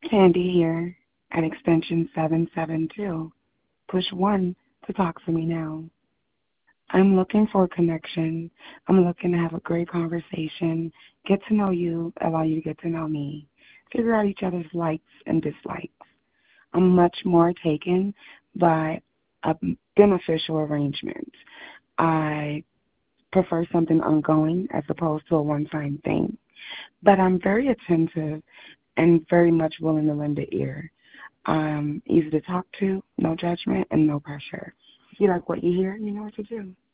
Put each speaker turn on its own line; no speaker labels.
Candy here at extension 772. Push 1 to talk to me now. I'm looking for a connection. I'm looking to have a great conversation, get to know you, allow you to get to know me, figure out each other's likes and dislikes. I'm much more taken by a beneficial arrangement. I prefer something ongoing as opposed to a one-time thing. But I'm very attentive and very much willing to lend an ear. Easy to talk to, no judgment, and no pressure. If you like what you hear, you know what to do.